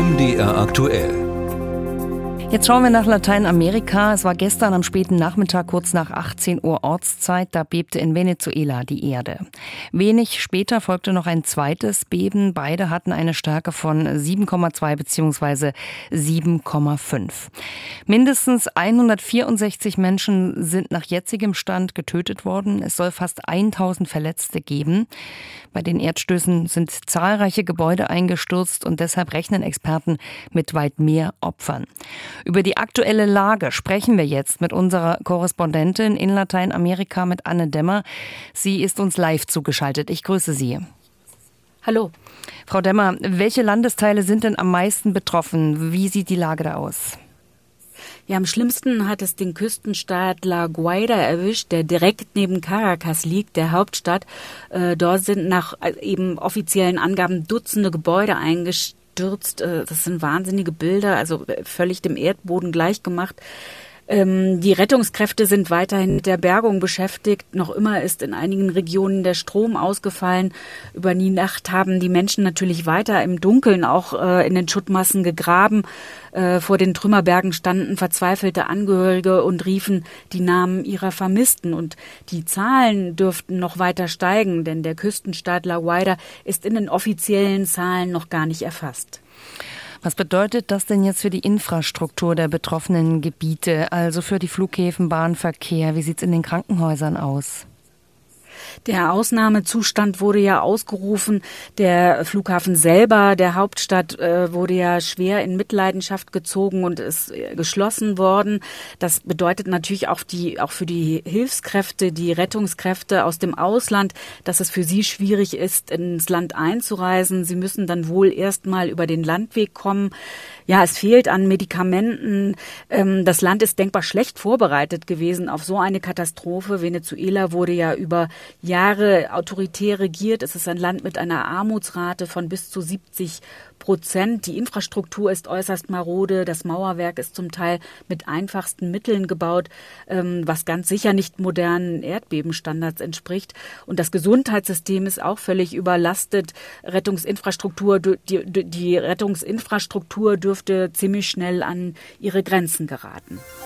MDR aktuell. Jetzt schauen wir nach Lateinamerika. Es war gestern am späten Nachmittag, kurz nach 18 Uhr Ortszeit. Da bebte in Venezuela die Erde. Wenig später folgte noch ein zweites Beben. Beide hatten eine Stärke von 7,2 bzw. 7,5. Mindestens 164 Menschen sind nach jetzigem Stand getötet worden. Es soll fast 1000 Verletzte geben. Bei den Erdstößen sind zahlreiche Gebäude eingestürzt und deshalb rechnen Experten mit weit mehr Opfern. Über die aktuelle Lage sprechen wir jetzt mit unserer Korrespondentin in Lateinamerika, mit Anne Dämmer. Sie ist uns live zugeschaltet. Ich grüße Sie. Hallo. Frau Dämmer, welche Landesteile sind denn am meisten betroffen? Wie sieht die Lage da aus? Ja, am schlimmsten hat es den Küstenstaat La Guaira erwischt, der direkt neben Caracas liegt, der Hauptstadt. Dort sind nach eben offiziellen Angaben Dutzende Gebäude eingestürzt. Das sind wahnsinnige Bilder, also völlig dem Erdboden gleichgemacht. Die Rettungskräfte sind weiterhin mit der Bergung beschäftigt. Noch immer ist in einigen Regionen der Strom ausgefallen. Über die Nacht haben die Menschen natürlich weiter im Dunkeln auch in den Schuttmassen gegraben. Vor den Trümmerbergen standen verzweifelte Angehörige und riefen die Namen ihrer Vermissten. Und die Zahlen dürften noch weiter steigen, denn der Küstenstaat La Guaira ist in den offiziellen Zahlen noch gar nicht erfasst. Was bedeutet das denn jetzt für die Infrastruktur der betroffenen Gebiete, also für die Flughäfen, Bahnverkehr? Wie sieht es in den Krankenhäusern aus? Der Ausnahmezustand wurde ja ausgerufen. Der Flughafen selber, der Hauptstadt, wurde ja schwer in Mitleidenschaft gezogen und ist geschlossen worden. Das bedeutet natürlich auch für die Hilfskräfte, die Rettungskräfte aus dem Ausland, dass es für sie schwierig ist, ins Land einzureisen. Sie müssen dann wohl erstmal über den Landweg kommen. Ja, es fehlt an Medikamenten. Das Land ist denkbar schlecht vorbereitet gewesen auf so eine Katastrophe. Venezuela wurde ja über Jahre autoritär regiert. Es ist ein Land mit einer Armutsrate von bis zu 70%. Die Infrastruktur ist äußerst marode. Das Mauerwerk ist zum Teil mit einfachsten Mitteln gebaut, was ganz sicher nicht modernen Erdbebenstandards entspricht. Und das Gesundheitssystem ist auch völlig überlastet. Die Rettungsinfrastruktur dürfte ziemlich schnell an ihre Grenzen geraten.